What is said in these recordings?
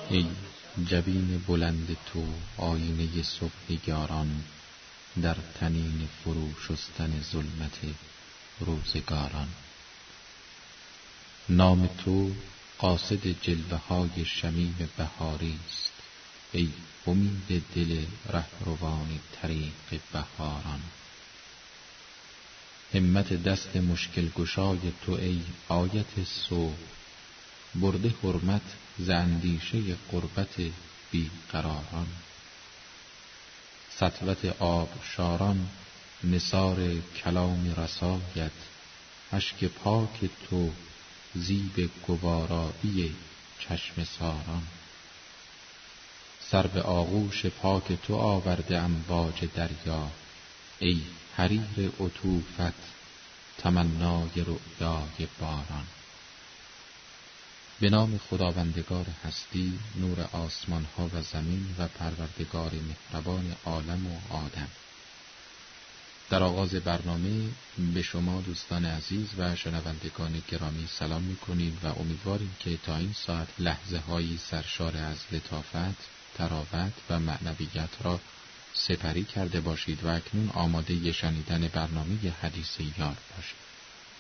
ای جبین بلند تو آینه صبحگاران، در طنین فرو شستن ظلمت روزگاران. نام تو قاصد جلوه های شمیم بهاری است، ای امید دل رهروان طریق بهاران. همت دست مشکل گشای تو ای آیت صبح، برده حرمت ز اندیشه غربت بیقراران. سطوت آبشاران نثار کلام رسایت، اشک پاک تو زیب گوارایی چشم ساران. سر به آغوش پاک تو آورده امواج دریا، ای حریر عطوفت تمنای رؤیای باران. به نام خداوندگار هستی، نور آسمان ها و زمین و پروردگار مهربان عالم و آدم. در آغاز برنامه به شما دوستان عزیز و شنوندگان گرامی سلام می‌کنیم و امیدواریم که تا این ساعت لحظه هایی سرشار از لطافت، تراوت و معنویت را سپری کرده باشید و اکنون آماده شنیدن برنامه حدیث یار باشید.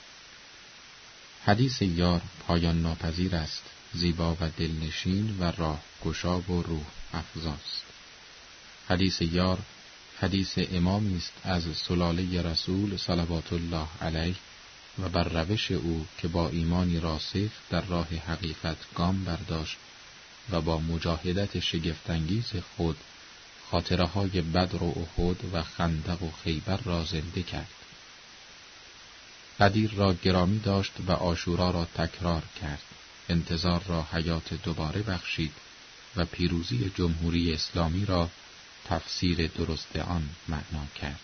حدیث یار پایان ناپذیر است، زیبا و دلنشین و راه گشا و روح افزاست. حدیث یار حدیث امامی است از سلاله رسول صلوات الله علیه و بر روش او که با ایمانی راسخ در راه حقیقت گام برداشت و با مجاهدت شگفت‌انگیز خود خاطره های بدر و احد و خندق و خیبر را زنده کرد. غدیر را گرامی داشت و عاشورا را تکرار کرد. انتظار را حیات دوباره بخشید و پیروزی جمهوری اسلامی را تفسیر درست آن معنا کرد.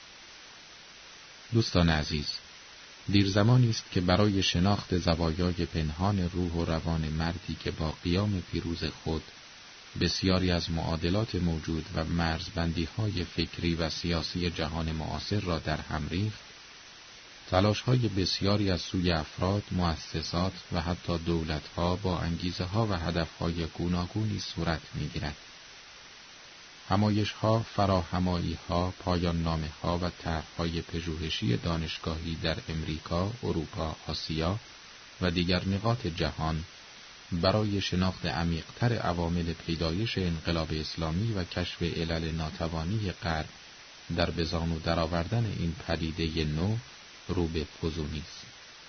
دوستان عزیز، دیر زمانی است که برای شناخت زوایای پنهان روح و روان مردی که با قیام پیروز خود بسیاری از معادلات موجود و مرزبندی‌های فکری و سیاسی جهان معاصر را در هم ریخت، تلاش‌های بسیاری از سوی افراد، مؤسسات و حتی دولت‌ها با انگیزه‌ها و هدف‌های گوناگونی صورت می‌گیرد. همایش‌ها، فراهمایی‌ها، پایان‌نامه‌ها و طرح‌های پژوهشی دانشگاهی در امریکا، اروپا، آسیا و دیگر نقاط جهان برای شناخت عمیق‌تر عوامل پیدایش انقلاب اسلامی و کشف علل ناتوانی غرب در به زانو درآوردن این پدیده نو رو به فزونی است.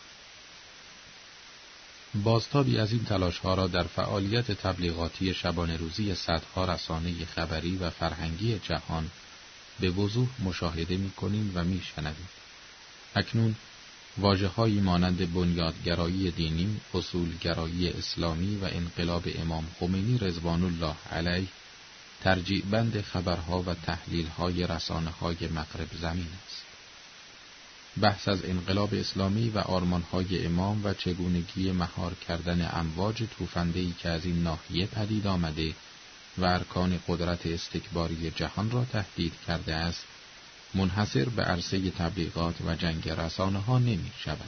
بازتابی از این تلاش‌ها را در فعالیت تبلیغاتی شبانه روزی صدها رسانه خبری و فرهنگی جهان به وضوح مشاهده می‌کنیم و می‌شنویم. اکنون واژه‌هایی مانند بنیادگرایی دینی، اصولگرایی اسلامی و انقلاب امام خمینی رضوان الله علیه ترجیع بند خبرها و تحلیل‌های رسانه‌های مغرب زمین است. بحث از انقلاب اسلامی و آرمان‌های امام و چگونگی مهار کردن امواج توفنده‌ای که از این ناحیه پدید آمده و ارکان قدرت استکباری جهان را تهدید کرده است، منحصر به عرصه تبلیغات و جنگ رسانه‌ها نمی‌شود.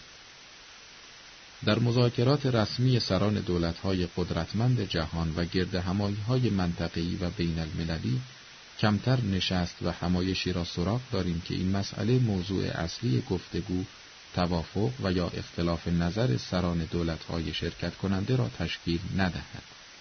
در مذاکرات رسمی سران دولت‌های قدرتمند جهان و گردهمایی‌های منطقه‌ای و بین‌المللی کمتر نشست و همایشی را سراغ داریم که این مسئله موضوع اصلی گفتگو، توافق و یا اختلاف نظر سران دولت‌های شرکت کننده را تشکیل ندهد.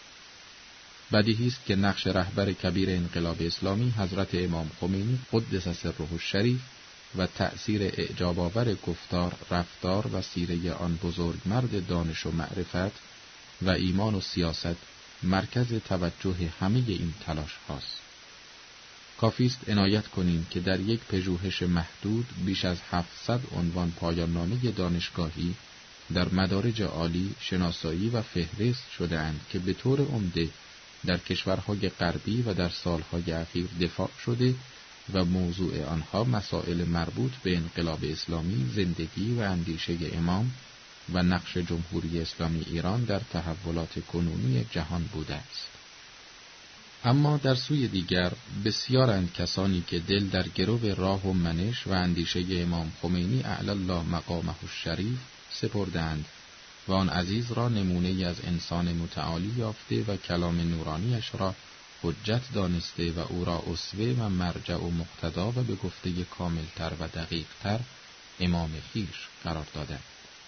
بدیهی است که نقش رهبر کبیر انقلاب اسلامی حضرت امام خمینی قدس سره الشریف و تأثیر اعجاب‌آور گفتار، رفتار و سیره آن بزرگ مرد دانش و معرفت و ایمان و سیاست مرکز توجه همه این تلاش هاست. کافی است عنایت کنیم که در یک پژوهش محدود بیش از 700 عنوان پایان‌نامه دانشگاهی در مدارج عالی شناسایی و فهرست شده‌اند که به طور عمده در کشورهای غربی و در سالهای اخیر دفاع شده و موضوع آنها مسائل مربوط به انقلاب اسلامی، زندگی و اندیشه امام و نقش جمهوری اسلامی ایران در تحولات کنونی جهان بوده است. اما در سوی دیگر بسیارند کسانی که دل در گرو راه و منش و اندیشه امام خمینی اعلی الله مقامه الشریف سپردند و آن عزیز را نمونه‌ای از انسان متعالی یافته و کلام نورانیش را حجت دانسته و او را اسوه و مرجع و مقتدا و به گفته کاملتر و دقیقتر امام خویش قرار دادند.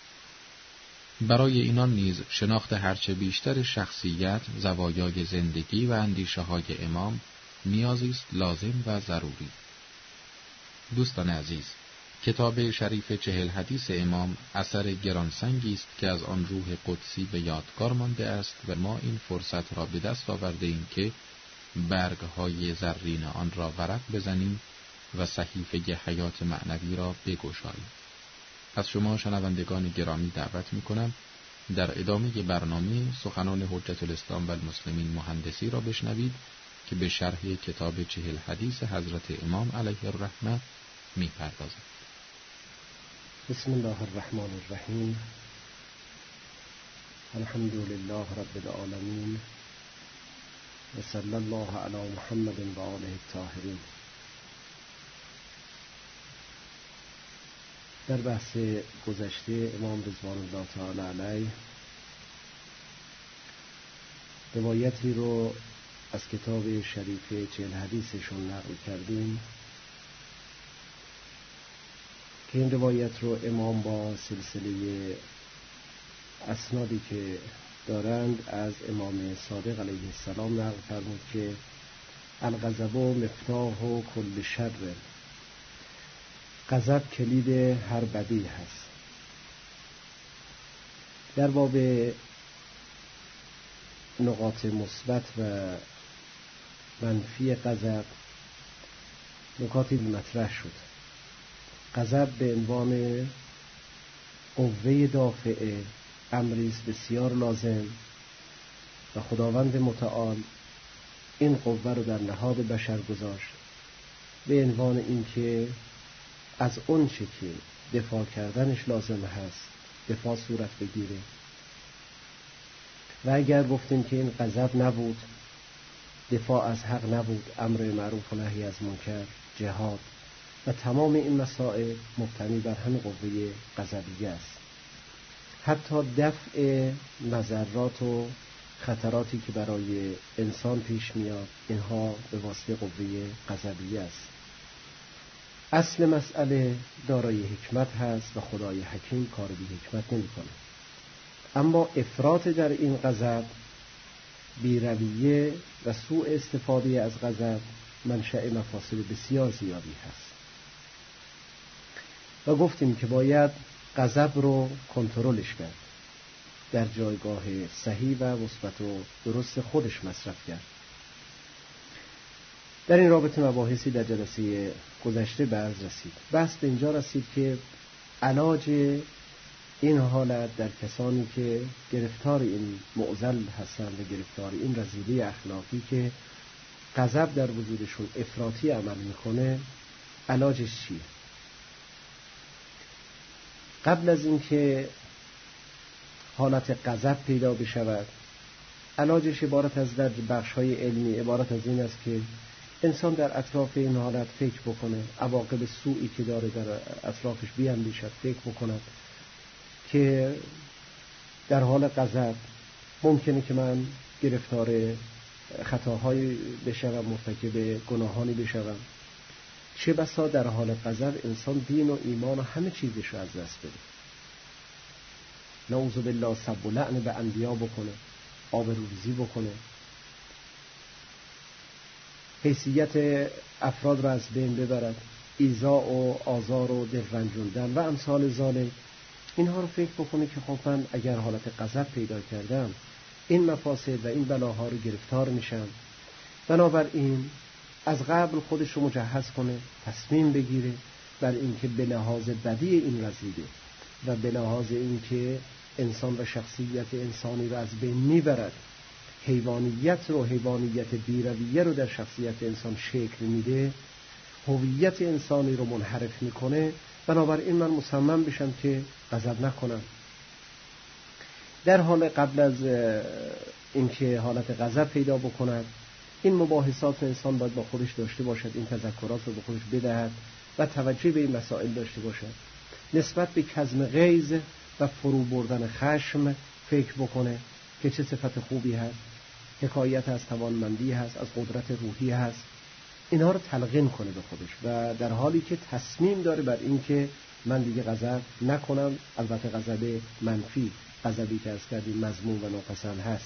برای اینان نیز شناخت هرچه بیشتر شخصیت، زوایای زندگی و اندیشه های امام نیازی است لازم و ضروری. دوستان عزیز، کتاب شریف 40 حدیث امام اثر گرانسنگی است که از آن روح قدسی به یادگار مانده است و ما این فرصت را به دست آورده ایم که برگ‌های زرین آن را ورق بزنیم و صحیفه حیات معنوی را بگشاییم. از شما شنوندگان گرامی دعوت می‌کنم در ادامه برنامه سخنان حجت الاسلام و المسلمین مهندسی را بشنوید که به شرح کتاب 40 حدیث حضرت امام علیه الرحمه می‌پردازد. بسم الله الرحمن الرحیم. الحمد لله رب العالمین و صلی الله علی محمد و آله الطاهرین. در بحث گذشته امام رضوان الله تعالی علیه روایتی رو از کتاب شریف 40 حدیثشون نقل کردیم که این روایت رو امام با سلسله اسنادی که دارند از امام صادق علیه السلام نقل فرمود که الغضب مفتاح کل شر، غضب کلید هر بدی هست. در باب نقاط مثبت و منفی غضب نکاتی مطرح شد. غضب به عنوان قوه دافعه امری است بسیار لازم و خداوند متعال این قوه رو در نهاد بشر گذاشت به عنوان اینکه از اون چه که دفاع کردنش لازم هست دفاع صورت بگیره. و اگر گفتیم که این غضب نبود، دفاع از حق نبود، امر معروف و نهی از منکر، جهاد و تمام این مسائل مبتنی بر همین قوه غضبیه است. حتی دفع مضرات و خطراتی که برای انسان پیش میاد اینها به واسطه قوه غضبیه است. اصل مسئله دارای حکمت هست و خدای حکیم کار بی حکمت نمی کنه. اما افراط در این غضب، بی‌رویه و سوء استفاده از غضب منشأ مفاسد بسیار زیادی هست و گفتیم که باید غضب رو کنترلش کرد، در جایگاه صحیح و مثبت و درست خودش مصرف کرد. در این رابطه مباحثی در جلسه گذشته بحث رسید. بحث به اینجا رسید که علاج این حالت در کسانی که گرفتار این معضل هستند و گرفتار این رذیله اخلاقی که غضب در وجودشون افراطی عمل میکنه، علاجش چیه؟ قبل از اینکه حالت غضب پیدا بشود، علاجش عبارت از در بخش‌های علمی عبارت از این است که انسان در اطراف این حالت فکر بکنه، عواقب سوئی که داره در اطرافش بیاندیشد، فکر بکند که در حال غضب ممکنه که من گرفتار خطاهایی بشوم، مرتکب گناهانی بشوم. چه بسا در حال غضب انسان دین و ایمان و همه چیزش رو از دست بده، نعوذ بالله سب و لعن به انبیا بکنه، آبروریزی بکنه، حیثیت افراد را از بین ببرد، ایذا و آزار و دلرنجوندن و امثال ذالک. اینها رو فکر بکنه که خب من اگر حالت غضب پیدا کردم این مفاسد و این بلاها رو گرفتار میشم. بنابراین از قبل خودش رو مجهز کنه، تصمیم بگیره بر اینکه به لحاظ بدی این رذیله و به لحاظ اینکه انسان و شخصیت انسانی رو از بین میبرد، حیوانیت بی‌رویه رو در شخصیت انسان شکل میده، هویت انسانی رو منحرف میکنه. بنابراین من مصمم بشم که غضب نکنم. در حال قبل از اینکه حالت غضب پیدا بکند، این مباحثات انسان باید با خودش داشته باشد، این تذکرات رو با خودش بدهد و توجه به این مسائل داشته باشد. نسبت به کظم غیظ و فرو بردن خشم فکر بکنه که چه صفت خوبی هست، حکایت از توانمندی هست، از قدرت روحی هست. اینها رو تلقین کنه به خودش و در حالی که تصمیم داره بر این که من دیگه غضب نکنم، البته غضب منفی، غضبی که از کردیم مذموم و ناپسند هست.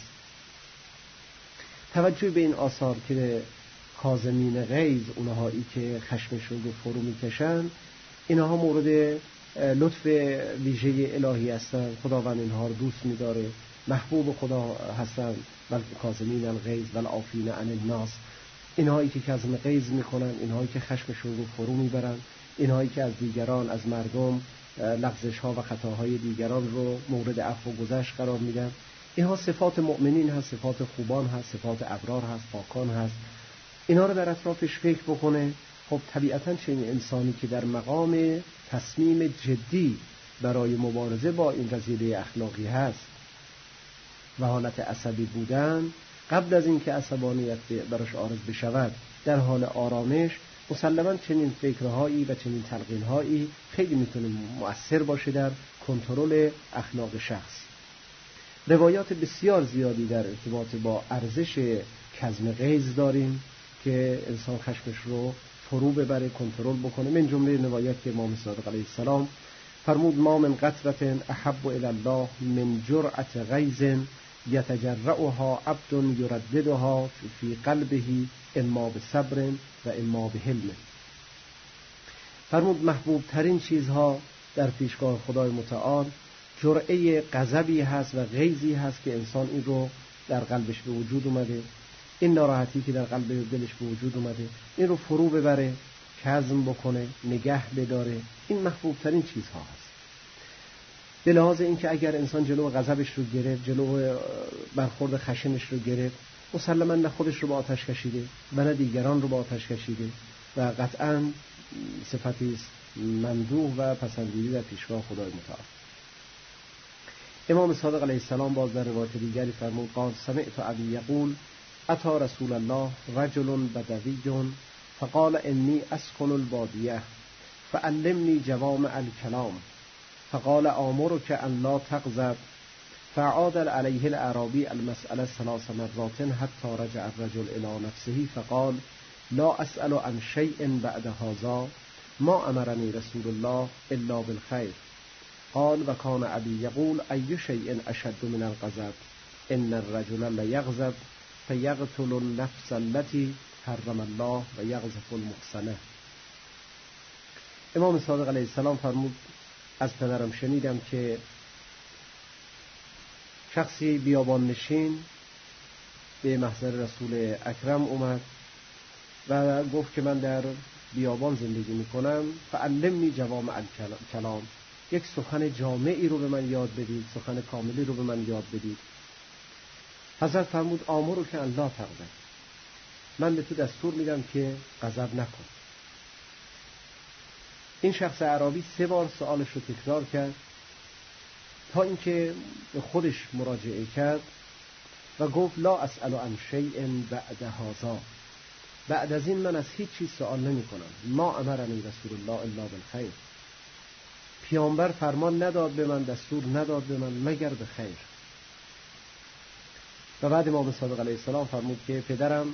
توجه به این آثار که کاظمین غیظ، اونهایی که خشمشون رو فرو میکشن، اینها مورد لطف ویژه الهی هستند. خداوند اینها رو دوست می‌داره، محبوب خدا هستند. بلکه کاظمین الغیظ والعافین عن الناس، اینهایی که کظم غیظ میکنن، اینهایی که خشمشون رو فرو میبرن، اینهایی که از دیگران، از مردم لغزش‌ها و خطاهای دیگران رو مورد عفو و گذشت قرار میدن. اینها صفات مؤمنین هست، صفات خوبان هست، صفات ابرار هست، پاکان هست. اینا رو در اطرافش فکر بکنه. خب طبیعتاً چنین انسانی که در مقام تصمیم جدی برای مبارزه با این رذیله اخلاقی هست و حالت عصبی بودن، قبل از اینکه عصبانیت براش عارض بشود، در حال آرامش، مسلماً چنین فکرهایی و چنین تلقینهایی خیلی میتونه مؤثر باشه در کنترل اخلاق شخص. روایات بسیار زیادی در ارتباط با ارزش کظم غیظ داریم که انسان خشمش رو فرو ببره، کنترل بکنه. من جمله روایات که امام صادق علیه السلام فرمود: ما من قطرة احب الی الله من جرعة غیظ یتجرعها عبد یرددها فی قلبه اما بصبر و اما بحلم. فرمود محبوب ترین چیزها در پیشگاه خدای متعال جرعه غضبی هست و غیظی هست که انسان این رو در قلبش به وجود اومده، این ناراحتی که در قلب دلش به وجود اومده، این رو فرو ببره، کظم بکنه، نگه بداره. این محبوب ترین چیزها هست. به لحاظ این که اگر انسان جلو غضبش رو گرفت، جلو برخورد خشنش رو گرفت، مسلماً نه خودش رو با آتش کشیده و نه دیگران رو با آتش کشیده و قطعاً صفتی است ممدوح و پسندیده در پیشگاه خدای متعال. امام صادق علیه السلام باز در روایت دیگری فرمود: قال سمعت ابی یقول اتى رسول الله رجل بدوی فقال انی اسكن البادیه فعلمني جوامع الكلام فقال آمرك ان لا تغضب فعاد عليه الاعرابي المسألة 3 مرات حتى رجع الرجل الى نفسه فقال لا اسأل عن شيء بعد هذا ما امرني رسول الله الا بالخير. قال وكان ابي يقول اي شيء اشد من الغضب ان الرجل ليغضب فيقتل النفس التي حرم الله و یغضب المحصنه. امام صادق علیه السلام فرمود: از پدرم شنیدم که شخصی بیابان نشین به محضر رسول اکرم اومد و گفت که من در بیابان زندگی میکنم، فعلمنی جوامع الکلام، یک سخن جامعی رو به من یاد بدید، سخن کاملی رو به من یاد بدید. حضرت فرمود: آمرو که الله تغضب، من به تو دستور میدم که غضب نکن. این شخص اعرابی 3 بار سوالش رو تکرار کرد تا اینکه به خودش مراجعه کرد و گفت: لا اسأل عن شیء بعد هذا، بعد از این من از هیچ چیز سوال نمی کنم. ما امرنی رسول الله الا بالخیر، پیامبر فرمان نداد به من، دستور نداد به من مگر به خیر. و بعد امام صادق علیه السلام فرمود که پدرم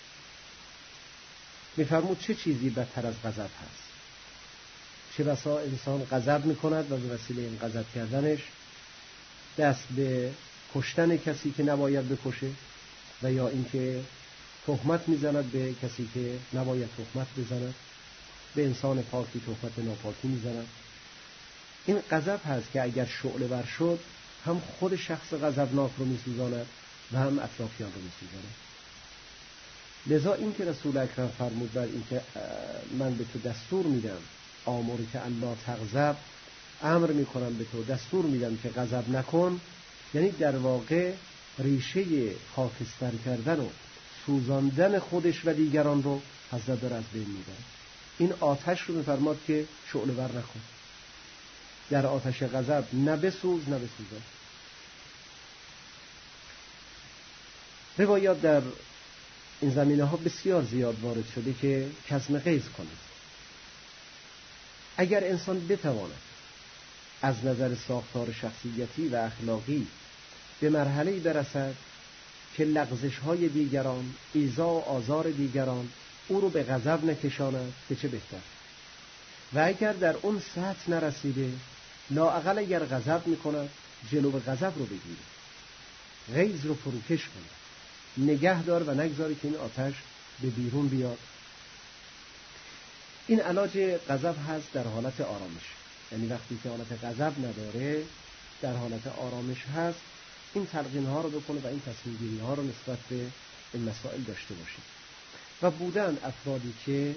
میفرمود چه چیزی بدتر از غضب هست. چه بسا انسان غضب میکند و به وسیله این غضب کردنش دست به کشتن کسی که نباید بکشه و یا اینکه تهمت میزند به کسی که نباید تهمت بزند، به انسان پاکی تهمت ناپاکی میزند. این غضب هست که اگر شعله ور شد هم خود شخص غضبناک رو میسوزاند و هم اطرافیان رو میسوزاند. لذا این که رسول اکرم فرمود بر این که من به تو دستور میدم، آمر که الله تغضب، امر میکنم به تو، دستور میدم که غضب نکن، یعنی در واقع ریشه خاکستر کردن و سوزاندن خودش و دیگران رو حضرت داره از بین میبره. این آتش رو میفرماد که شعله ور نکن، در آتش غضب نه بسوز نه بسوزان. روایات در این زمینه ها بسیار زیاد وارد شده که کظم غیظ کنید. اگر انسان بتواند از نظر ساختار شخصیتی و اخلاقی به مرحله‌ای برسد که لغزش‌های دیگران، ایذا و آزار دیگران او رو به غضب نکشاند که چه بهتر. و اگر در اون سطح نرسیده، لااقل اگر غضب میکند جلو غضب رو بگیره، غیظ رو فروکش کنه، نگه دار و نگذاری که این آتش به بیرون بیاد. این علاج غضب هست در حالت آرامش، یعنی وقتی که حالت غضب نداره در حالت آرامش هست، این تلقین ها رو بکنه و این تصمیم گیری ها رو نسبت به این مسائل داشته باشید. و بودن افرادی که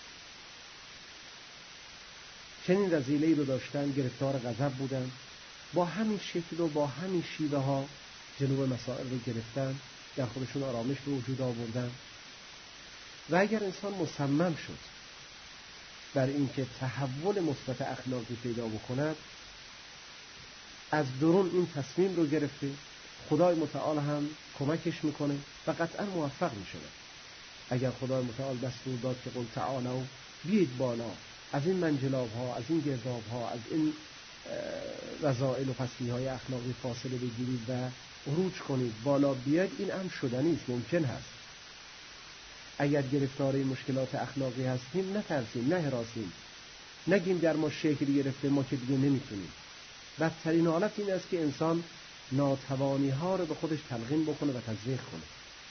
چنین رذیله‌ای رو داشتن، گرفتار غضب بودن، با همین شکل و با همین شیوه ها جلو مسائل رو گرفتن، در خودشون آرامش به وجود آوردن. و اگر انسان مصمم شد بر اینکه تحول مثبت اخلاقی پیدا بکند، از درون این تصمیم رو گرفته، خدای متعال هم کمکش میکنه و قطعا موفق میشه. اگر خدای متعال دستور داد که قل تعالوا، بیاید بالا، از این منجلاب ها، از این گرداب ها، از این رذائل و پستی های اخلاقی فاصله بگیرید و عروج کنید، بالا بیاید، این امر شدنی است، ممکن هست. اگر گرفتار مشکلات اخلاقی هستیم نترسیم، نه هراسیم، نگیم در ما شکل گرفته ما که دیگه نمیتونیم. بدترین حالت این است که انسان ناتوانی ها رو به خودش تلقین بکنه و تزریق کنه.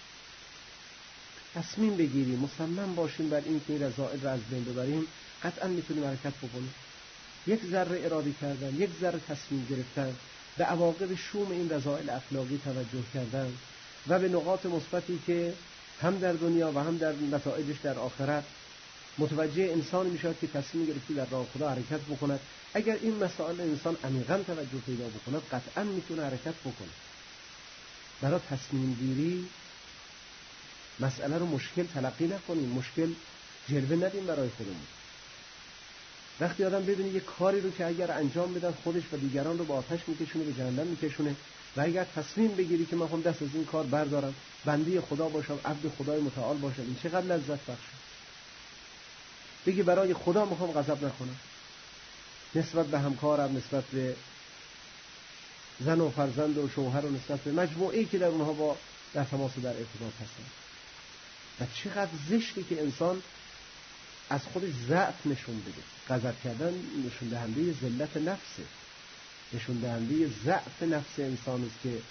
تصمیم بگیریم، مصمم باشیم بر این که رذائل را از بین ببریم، قطعا میتونیم حرکت بکنیم. یک ذره اراده کردن، یک ذره تصمیم گرفتن، به عواقب شوم این رذائل اخلاقی توجه کردن و به نقاط مثبتی که هم در دنیا و هم در نتایجش در آخرت متوجه انسان میشود که تصمیم گرفتی در راه خدا حرکت بکند. اگر این مسائل انسان عمیقاً توجه پیدا بکند، قطعاً میتونه حرکت بکنه. برای تصمیم گیری مسئله رو مشکل تلقی نکنیم، مشکل جلوه ندیم برای خودمون. وقتی آدم ببینه یک کاری رو که اگر انجام بدن خودش و دیگران رو با آتش میکشونه، به جهنم میکشونه، و اگر تصمیم بگیری که من خودم دست از این کار بردارم، بنده خدا باشم، عبد خدای متعال باشم، این چقدر لذت بخشه. بگی برای خدا میخوام غضب نکنم، نسبت به همکارم، نسبت به زن و فرزند و شوهر و نسبت به مجموعه‌ای که در اونها با در تماس و در ارتباط هستن. و چقدر زشتی که انسان از خودش ضعف نشون بده. غضب کردن نشون دهنده ذلت نفسه، نشون دهنده ضعف نفس انسان است که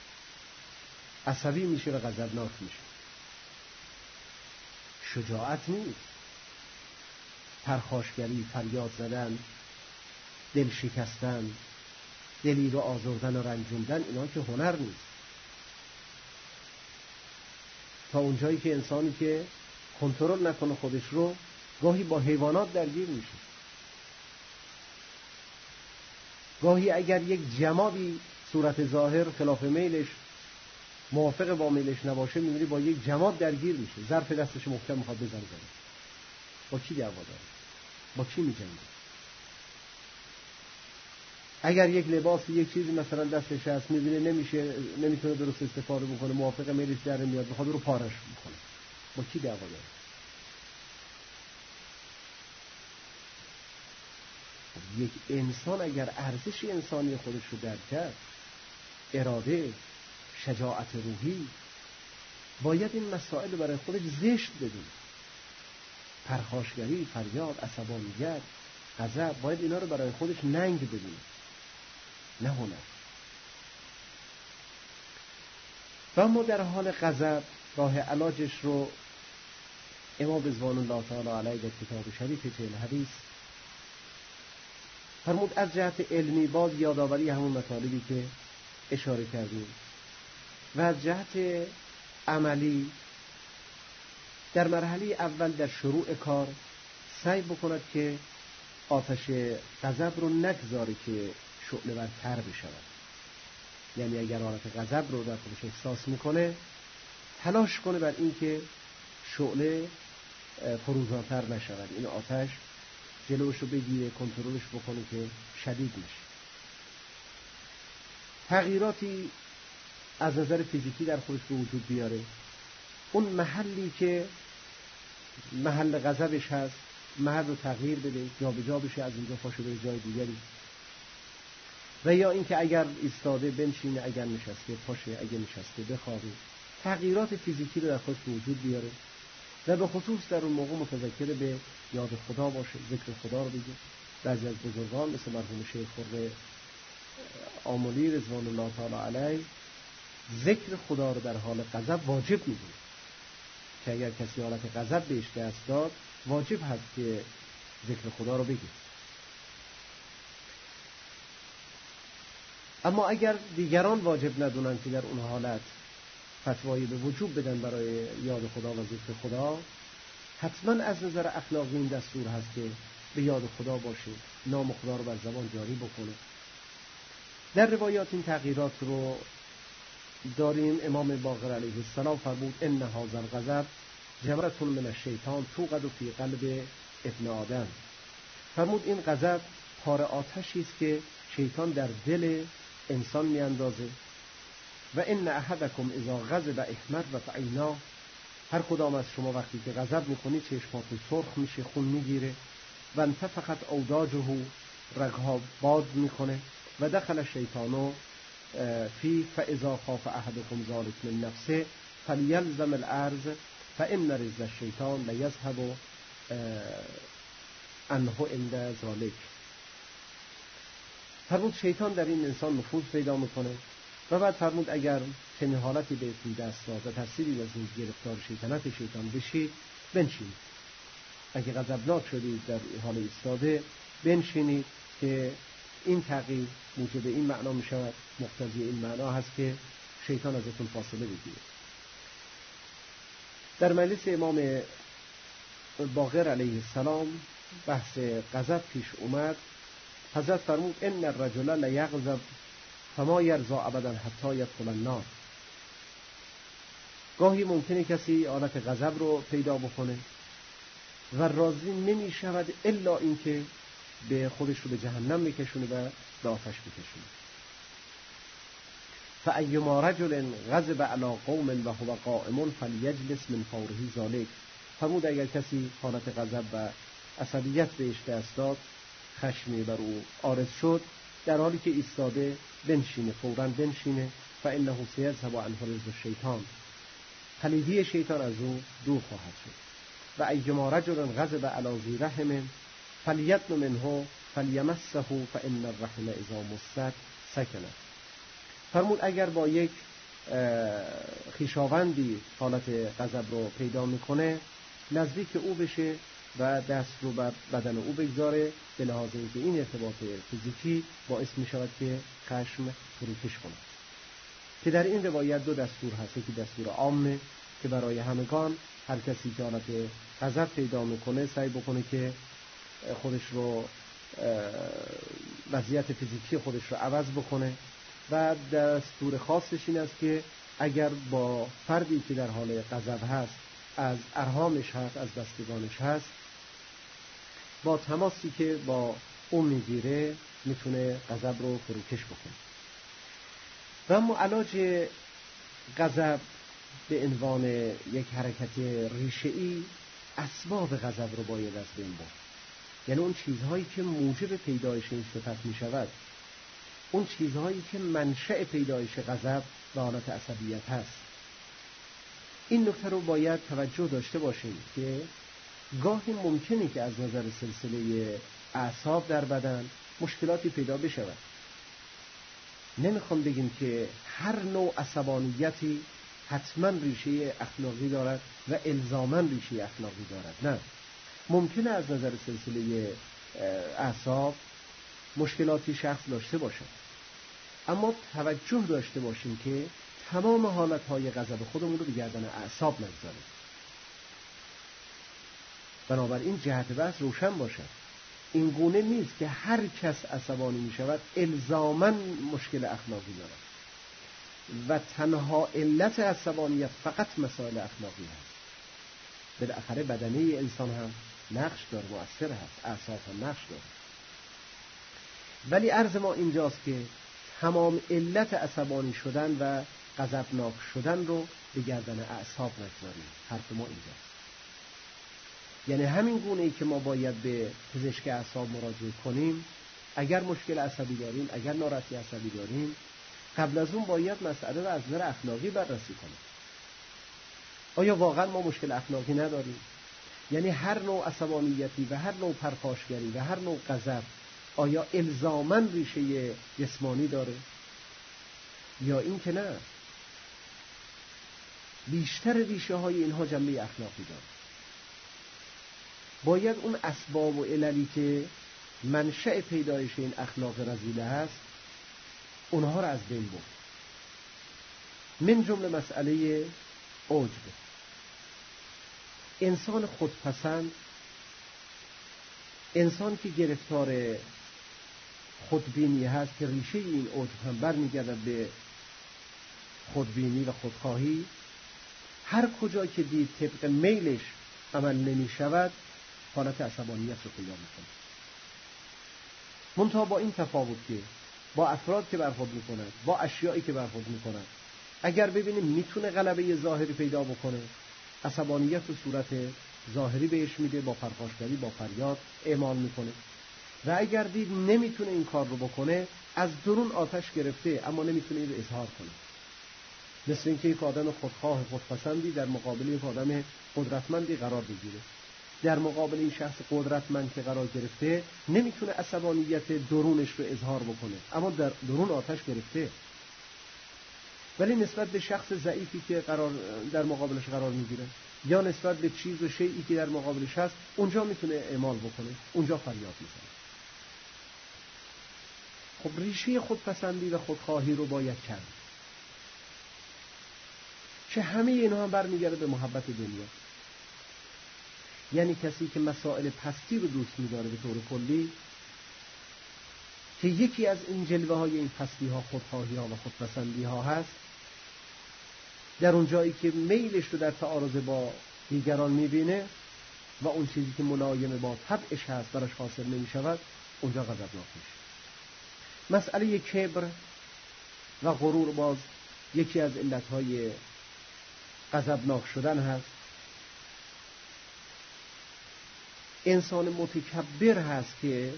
عصبی میشه و غضبناک میشه. شجاعت نیست. پرخاشگری، فریاد زدن، دل شکستن، دلی رو آزردن و رنجوندن، اینا که هنر نیست. تا اونجایی که انسانی که کنترل نکنه خودش رو، گاهی با حیوانات درگیر میشه. گاهی اگر یک جمادی صورت ظاهر خلاف میلش، موافق با میلش نباشه، میبینی با یک جماد درگیر میشه، ظرف دستش محکم میخواد بزنه. با کی دعوا داره؟ با کی میجنگه؟ اگر یک لباس، یک چیزی مثلا دستش هست، میبینه نمیشه، نمیتونه درست استفاده بکنه، موافق میلش در میاد، میخواد رو پارش بکنه. با کی دعوا داره؟ یک انسان اگر ارزش انسانی خودش رو درک کرد، اراده، شجاعت روحی، باید این مسائل رو برای خودش زشت بدونه. پرخاشگری، فریاد، عصبانیت، غضب، باید اینا رو برای خودش ننگ بدونه، نه هنر. و اما در حال غضب راه علاجش رو امام رضوان الله تعالی علیه در کتاب شریف چهل حدیث فرمود. از جهت علمی باز یادآوری همون مطالبی که اشاره کردیم، و از جهت عملی در مرحله اول در شروع کار سعی بکند که آتش غضب رو نگذاره که شعله ورتر بشود. یعنی اگر حالت غضب رو در خودش احساس میکنه، تلاش کنه بر این که شعله فروزانتر نشود، این آتش جلوش رو بگیره، کنترلش بکنه که شدید نشه. تغییراتی از نظر فیزیکی در خودش به وجود بیاره. اون محلی که محل غضبش هست، محل رو تغییر بده، جا به جا بشه، از اینجا پاشو بره جای دیگری. و یا اینکه اگر ایستاده بنشینه، اگر نشسته پاشه، اگر نشسته بخوابه، تغییرات فیزیکی رو در خودش وجود بیاره و به خصوص در اون موقع متذکر به یاد خدا باشه، ذکر خدا رو بگه. بعضی از بزرگان مثل مرحوم شیخ خرم آملی رضوان الله تعالی علیه ذکر خدا رو در حال غضب واجب میدونه که اگر کسی حالت غضب بهش دست داد واجب هست که ذکر خدا رو بگه. اما اگر دیگران واجب ندونن که در اون حالت فتوایی به وجوب بدن برای یاد خدا و ذکر خدا، حتما از نظر اخلاقی این دستور هست که به یاد خدا باشه، نام خدا رو بر زبان جاری بکنه. در روایات این تغییرات رو داریم. امام باقر علیه السلام فرمود ان هذا الغضب جمرة من الشیطان توقد فی قلب ابن آدم. فرمود این غضب پاره آتشی است که شیطان در دل انسان میاندازه. و ان احدکم اذا غضب احمرت عیناه، هر کدام از شما وقتی که غضب میکنی چشماتون سرخ میشه، خون میگیره. و انتفخت اوداجه، رگها باد میکنه. و دخل الشیطان فی فاذا خاف احدکم ذلک من نفسه فلیلزم الارض فان رجز الشیطان لیذهب عنه عند ذلک. فرمود شیطان در این انسان نفوذ پیدا میکنه و بعد فرمود اگر چنین حالتی بهتون دست داد و ترسیدید از این گرفتار شیطنت شیطان بشید، بنشینید. اگه غضبناک شدید در حال ایستاده بنشینید که این تغییر موجب این معنا می شود، مقتضی این معنا هست که شیطان ازتون فاصله بگیره. در مجلس امام باقر علیه السلام بحث غضب پیش اومد. حضرت فرمود ان الرجل لیغضب فما یرضی ابدا حتی یدخل النار. گاهی ممکنه کسی حالت غضب رو پیدا بکنه و راضی نمی شود الا اینکه به خودش رو به جهنم میکشونه و به آتش میکشونه. فایما رجل غضب علی قوم و هو قائم فلیجلس من فوره ذلک. فرمود اگر کسی حالت غضب و عصبیت بهش دست داد، خشمی بر او عارض شد، در حالی که ایستاده بنشینه، فوراً بنشینه. فانه سیذهب عنه رجز الشیطان، پلیدی شیطان از او دور خواهد شد. و ایما رجل غضب علی ذی رحم فلیدن منه فلیمسه فان الرحم اذا مست سکنت. فرمود اگر با یک خویشاوندی حالت غضب رو پیدا میکنه، نزدیک او بشه و دست رو بر بدن او بگذاره، به لحاظ اینکه این ارتباط فیزیکی باعث می شود که خشم فروکش کنه. که در این روایت دو دستور هست. یکی دستور عامه که برای همگان، هر کسی که حالت غضب پیدا میکنه سعی بکنه که خودش رو، وضعیت فیزیکی خودش رو عوض بکنه. و دستور خاصش این است که اگر با فردی که در حال غضب هست، از ارحامش هست، از بستگانش هست، با تماسی که با اون میگیره میتونه غضب رو فروکش بکنه. و اما علاج غضب به عنوان یک حرکت ریشه‌ای، اسباب غضب رو باید از بین برد. یعنی اون چیزهایی که موجب پیدایش این صفت می شود، اون چیزهایی که منشأ پیدایش غضب و حالت عصبیت هست. این نکته رو باید توجه داشته باشیم که گاهی ممکنه که از نظر سلسله اعصاب در بدن مشکلاتی پیدا بشود. نمیخوام بگیم که هر نوع عصبانیتی حتما ریشه اخلاقی دارد و الزاما ریشه اخلاقی دارد. نه، ممکنه از نظر سلسله اعصاب مشکلاتی شخص داشته باشد، اما توجه داشته باشیم که تمام حالتهای غضب خودمون رو به گردن اعصاب نگذاریم. بنابراین جهت بحث روشن باشد. این گونه نیست که هر کس عصبانی می شود الزاماً مشکل اخلاقی دارد و تنها علت عصبانیت فقط مسائل اخلاقی هست. بالاخره بدنه انسان هم نقش داره، مؤثر هست، اعصاب هم نقش داره. ولی عرض ما اینجاست که تمام علت عصبانی شدن و غضبناک شدن رو به گردن اعصاب نگذاریم. حرف ما اینجاست. یعنی همین گونه ای که ما باید به پزشک اعصاب مراجعه کنیم، اگر مشکل عصبی داریم، اگر ناراحتی عصبی داریم، قبل از اون باید مسئله رو از نظر اخلاقی بررسی کنیم. آیا واقعا ما مشکل اخلاقی نداریم؟ یعنی هر نوع عصبانیتی و هر نوع پرخاشگری و هر نوع غضب آیا الزاماً ریشه جسمانی داره؟ یا این که نه، بیشتر ریشه های اینها جنبه اخلاقی داره. باید اون اسباب و عللی که منشأ پیدایش این اخلاق رذیله هست اونها را از بین برد. من جمله مسئله عجب. انسان خودپسند، انسان که گرفتار خودبینی هست که ریشه این عجب هم برمیگردد به خودبینی و خودخواهی، هر کجا که دید طبق میلش عمل نمی شود حالت عصبانیت رو پیدا میکنه. منتها با این تفاوت که با افراد که برخورد میکنند، با اشیایی که برخورد میکنند، اگر ببینیم میتونه غلبه ظاهری پیدا بکنه، عصبانیت و صورت ظاهری بهش میده، با پرخاشگری، با فریاد اعمال میکنه. و اگر دید نمیتونه این کار رو بکنه، از درون آتش گرفته اما نمیتونه این رو اظهار کنه. مثل اینکه یک آدم خودخواه خودپسندی در مقابل یک آدم قدرتمندی قرار بگیره. در مقابل این شخص قدرتمند که قرار گرفته نمیتونه عصبانیت درونش رو اظهار بکنه، اما در درون آتش گرفته. ولی نسبت به شخص ضعیفی که در مقابلش قرار میگیره یا نسبت به چیز و شیئی که در مقابلش هست، اونجا میتونه اعمال بکنه، اونجا فریاد میزنه. خب ریشه خودپسندی و خودخواهی رو باید کرد که همه اینها هم برمیگرده به محبت دنیا. یعنی کسی که مسائل پستی رو دوست می‌داره به طور کلی، که یکی از این جلوه های این پستی ها خودخواهی ها و خودپسندی ها هست، در اون جایی که میلش رو در تعارض با دیگران می‌بینه و اون چیزی که ملایم با طبعش هست براش حاصل نمی‌شود، اونجا غضبناک میشه. مسئله کبر و غرور باز یکی از علتهای غضبناک شدن هست. انسان متکبر هست که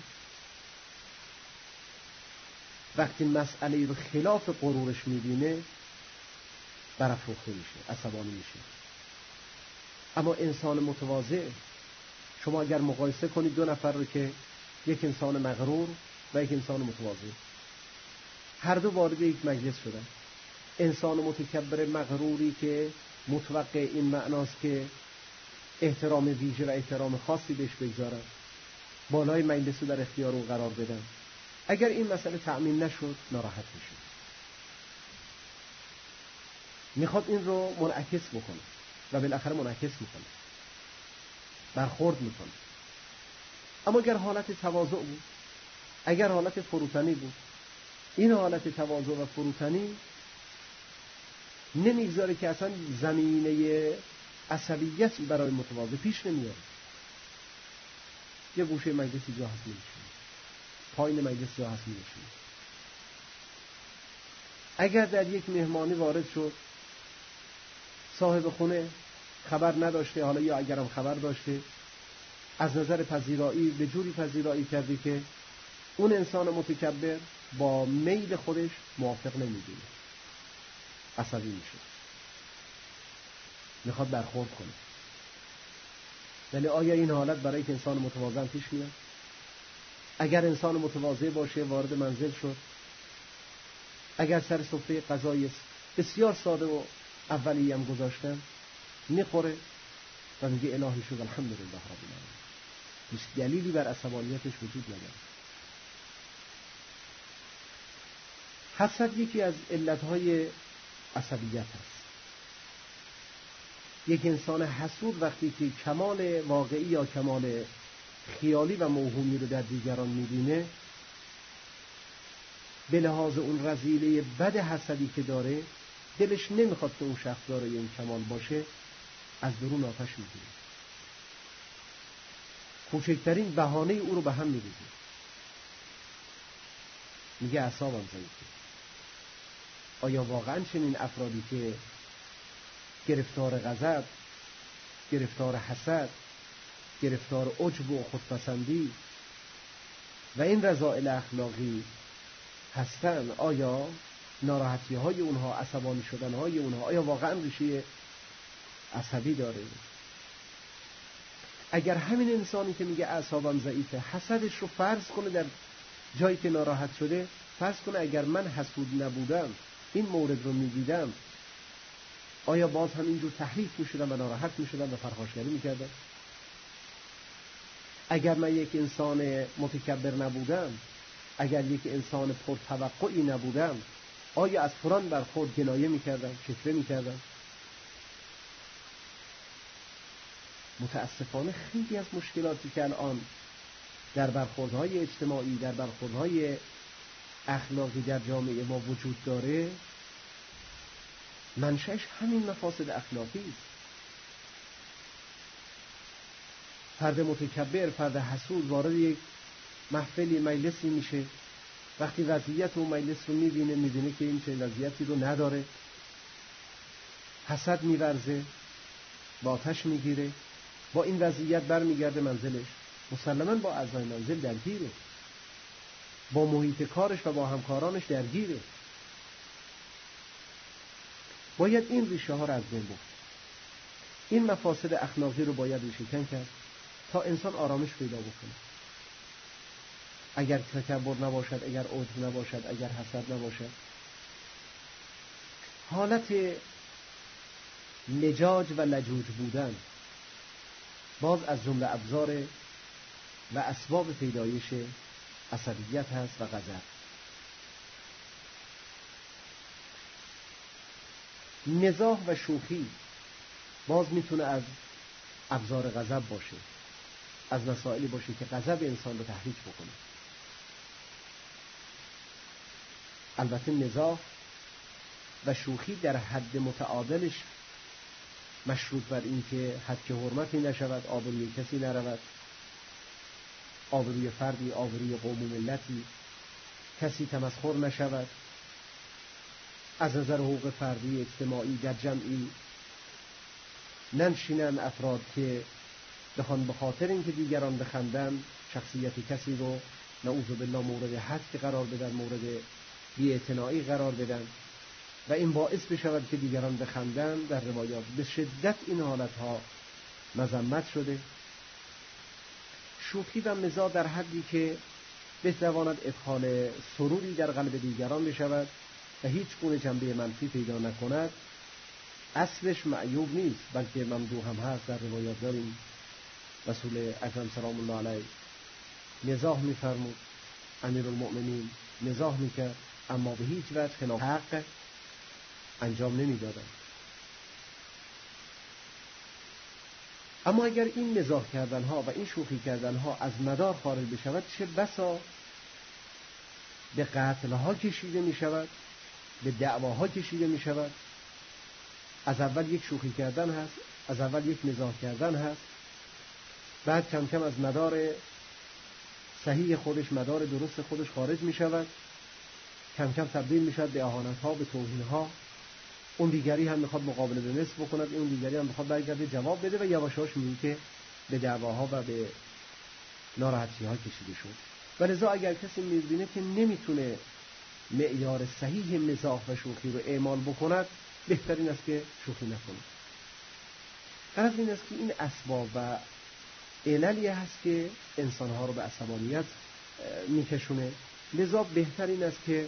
وقتی مسئله رو خلاف غرورش میبینه برافروخته میشه، عصبانی میشه. اما انسان متواضع، شما اگر مقایسه کنید دو نفر رو که یک انسان مغرور و یک انسان متواضع، هر دو وارد یک مجلس شدن. انسان متکبر مغروری که متوقع این معناست که احترام ویژه و احترام خاصی بهش بگذارن، بالای مجلس رو در اختیار او قرار بدن، اگر این مسئله تأمین نشد ناراحت میشه، میخواد این رو منعکس بکنه و بالاخره منعکس میکنه، برخورد میکنه. اما اگر حالت تواضع بود، اگر حالت فروتنی بود، این حالت تواضع و فروتنی نمیگذاره که اصلا زمینه عصبیت برای متواضع پیش نمیاره. یه گوشه مجلسی جا هست میشه، پایین مجلس جا هست میشه. اگر در یک مهمانی وارد شد، صاحب خونه خبر نداشته، حالا یا اگرم خبر داشته، از نظر پذیرایی به جوری پذیرایی کرده که اون انسان متکبر با میل خودش موافق نمی‌بینه، عصبی میشه، میخواد برخورد کنه. ولی آیا این حالت برای یک انسان متواضع پیش میاد؟ اگر انسان متواضع باشه، وارد منزل شد، اگر سر سفره غذای بسیار ساده و اولیه هم گذاشتن، میخوره و میگه الهی شد الحمدلله رب العالمین، هیچ دلیلی بر عصبانیتش وجود نداره. حسد یکی از علتهای عصبیت هست. یک انسان حسود وقتی که کمال واقعی یا کمال خیالی و موهومی رو در دیگران می‌بینه، به لحاظ اون رذیله بد حسدی که داره، دلش نمیخواد که اون شخص داره این کمال باشه، از درون آتش می‌گیره، کوچکترین بهانه او رو به هم می‌ریزه، میگه اعصابم ضعیفه. آیا واقعا چنین افرادی که گرفتار غضب، گرفتار حسد، گرفتار عجب و خودپسندی و این رذائل اخلاقی هستن، آیا ناراحتی های اونها، عصبانی شدن های اونها، آیا واقعا ریشه عصبی داره؟ اگر همین انسانی که میگه اعصابم ضعیفه حسدش رو فرض کنه در جایی که ناراحت شده، فرض کنه اگر من حسود نبودم این مورد رو میدیدم، آیا باز هم اینجور تحریک میشدم و ناراحت میشدم و پرخاشگری میکردم؟ اگر من یک انسان متکبر نبودم، اگر یک انسان پرتوقعی نبودم، آیا از فلان برخورد گلایه میکردم، شکوه میکردم؟ متاسفانه خیلی از مشکلاتی که الان در برخوردهای اجتماعی، در برخوردهای اخلاقی در جامعه ما وجود داره، منشأش همین مفاسد اخلاقی است. فرد متکبر، فرد حسود وارد یک محفلی، مجلسی میشه، وقتی وضعیت اون مجلس رو میبینه که این چه وضعیتی رو نداره، حسد میورزه، با آتش میگیره، با این وضعیت برمیگرده منزلش، مسلماً با اعضای منزل درگیره، با محیط کارش و با همکارانش درگیره. باید این ریشه ها را از بین برد. این مفاسد اخلاقی رو باید ریشه کن کرد تا انسان آرامش پیدا بکنه. اگر تکبر نباشد، اگر عجب نباشد، اگر حسد نباشد، حالت لجاج و لجوج بودن باز از جمله ابزار و اسباب پیدایش عصبیت هست و غضب. مزاح و شوخی باز میتونه از ابزار غضب باشه، از مسائلی باشه که غضب انسان رو تحریک بکنه. البته مزاح و شوخی در حد متعادلش مشروط بر این که حد که حرمتی نشود، آبروی کسی نرود، آبروی فردی، آبروی قوم و ملتی کسی تمسخر نشود، از نظر حقوق فردی اجتماعی در جمعی ننشینن افراد که بخوان به خاطر اینکه دیگران بخندن شخصیت کسی رو نعوذ بالله مورد حذف قرار بدن، مورد بی‌اعتنایی قرار بدن و این باعث بشود که دیگران بخندن. در روایات به شدت این حالتها مذمت شده. شوخی و مزاح در حدی که بتواند ادخال سروری در قلب دیگران بشود و هیچ گونه جنبه منفی پیدا نکند، اصلش معیوب نیست بلکه ممدوح هم هست. در روایات داریم رسول اکرم سلام الله علیه مزاح می‌فرمود، امیرالمؤمنین مزاح می‌کرد اما به هیچ وجه خلاف حق انجام نمی‌دادند. اما اگر این مزاح کردنها و این شوخی کردنها از مدار خارج بشود، چه بسا به قتلها کشیده می‌شود، به دعواها کشیده می‌شود. از اول یک شوخی کردن هست، از اول یک مزاح کردن هست، بعد کم کم از مدار صحیح خودش، مدار درست خودش خارج می‌شود، کم کم تبدیل می‌شود به اهانت‌ها، به توهین‌ها. اون دیگری هم میخواد مقابله به مثل بکند، اون دیگری هم میخواد برگرده جواب بده و یواشاش میگه که به دعواها و به ناراحتی‌ها کشیده شد. و لذا اگر کسی می‌بینه که نمیتونه معیار صحیح مزاح و شوخی رو اعمال بکند، بهترین است که شوخی نکنه. غرض این است که این اسباب و عللی هست که انسان‌ها رو به عصبانیت میکشونه. لذا بهترین است که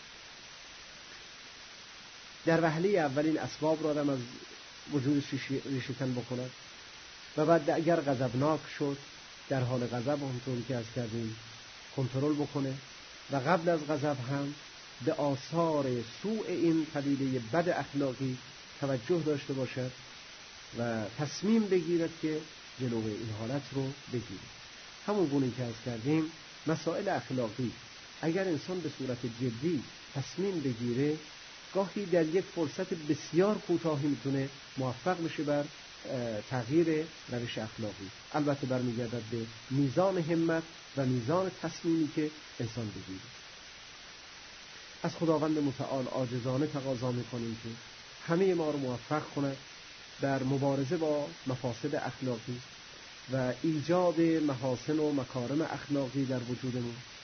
در وهله اولین اسباب را آدم از وجودش ریشه کن بکند و بعد اگر غضبناک شد در حال غضب همونطوری که از کردیم کنترل بکنه و قبل از غضب هم به آثار سوء این پدیده بد اخلاقی توجه داشته باشد و تصمیم بگیرد که جلوی این حالت رو بگیرد. همون گونه که از کردیم مسائل اخلاقی اگر انسان به صورت جدی تصمیم بگیره، گاهی در یک فرصت بسیار کوتاهی میتونه موفق بشه بر تغییر روش اخلاقی. البته برمیگردد به میزان همت و میزان تصمیمی که انسان بگیره. از خداوند متعال عاجزانه تقاضا میکنیم که همه ما رو موفق کند در مبارزه با مفاسد اخلاقی و ایجاد محاسن و مکارم اخلاقی در وجودمون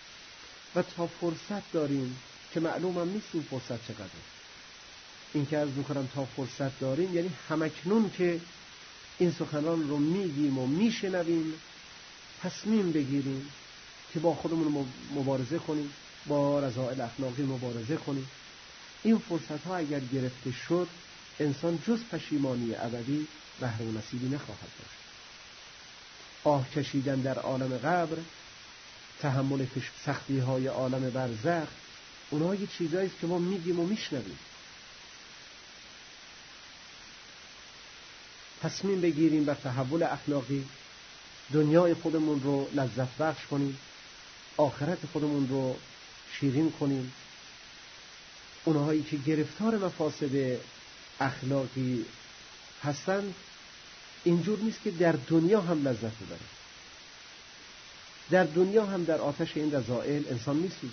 و تا فرصت داریم که معلومم نیست این فرصت چقدره. این که عرض میکنم تا فرصت داریم یعنی همکنون که این سخنان رو میگیم و میشنویم تصمیم بگیریم که با خودمون مبارزه کنیم، با رذائل اخلاقی مبارزه کنیم. این فرصت ها اگر گرفته شد انسان جز پشیمانی ابدی بهره و نصیبی نخواهد داشت. آه کشیدن در عالم قبر، تحمل سختی های عالم برزخ، اونها یه چیزایی است که ما میگیم و میشنویم. تصمیم بگیریم بر تحول اخلاقی، دنیای خودمون رو لذت بخش کنیم، آخرت خودمون رو شیرین کنیم. اونهایی که گرفتار مفاسد اخلاقی هستند اینجور نیست که در دنیا هم لذت ببرن، در دنیا هم در آتش این رذائل انسان میسوزه.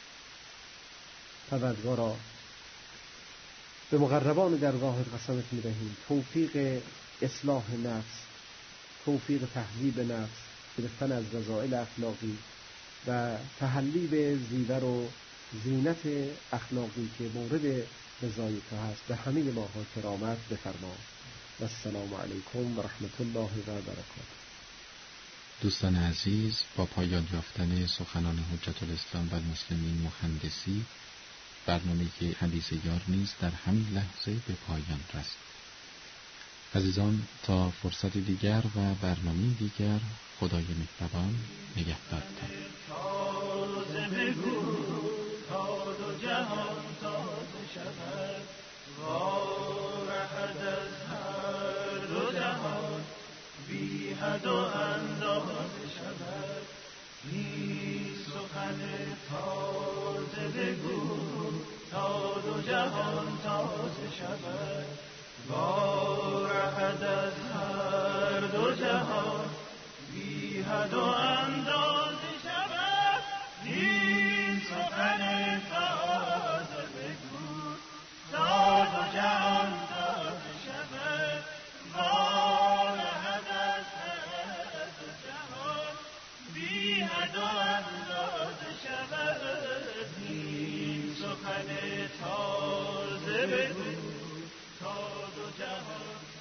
پروردگارا به مقربان درگاهت قسمت میدهیم توفیق اصلاح نفس، توفیق تهذیب نفس، گرفتن از رذائل اخلاقی و تحلی به زیور و زینت اخلاقی که مورد رضای تو هست به همه ماها کرامت بفرما. و السلام علیکم و رحمت الله و برکاته. دوستان عزیز، با پایان یافتن سخنان حجت الاسلام و المسلمین مهندسی، برنامه حدیث یار نیز در همین لحظه به پایان رسید. عزیزان، تا فرصت دیگر و برنامه دیگر، خدای مهربان نگهدارتان. بی حد و اندازه شود، این سخن تازه بگو تا دو جهان تازه شود. وارهد از هر دو جهان بی حد و اندازه شود، این سخن تازه بگو تا دو جهان تازه شود. حد و اندازه شود، این سخن تازه بگو تا دو جهان